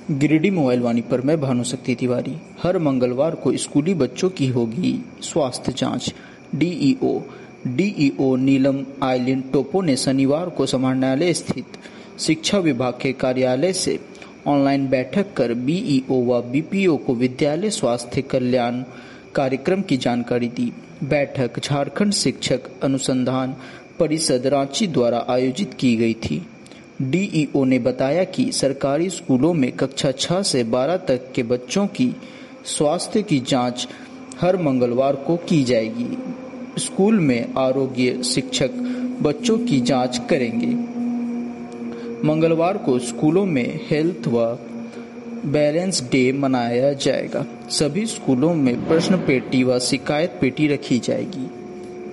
Giridih mobile वाणी पर मैं भानुशक्ति तिवारी। हर मंगलवार को स्कूली बच्चों की होगी स्वास्थ्य जांच। डीईओ नीलम आइलिन टोपो ने शनिवार को समाहरणालय स्थित शिक्षा विभाग के कार्यालय से ऑनलाइन बैठक कर बीईओ व बीपीओ को विद्यालय स्वास्थ्य कल्याण कार्यक्रम की जानकारी दी। बैठक झारखंड शिक्षक अनुसंधान परिषद रांची द्वारा आयोजित की गई थी। डीईओ ने बताया कि सरकारी स्कूलों में कक्षा 6 से 12 तक के बच्चों की स्वास्थ्य की जांच हर मंगलवार को की जाएगी। स्कूल में आरोग्य शिक्षक बच्चों की जांच करेंगे। मंगलवार को स्कूलों में हेल्थ व बैलेंस डे मनाया जाएगा। सभी स्कूलों में प्रश्न पेटी व शिकायत पेटी रखी जाएगी।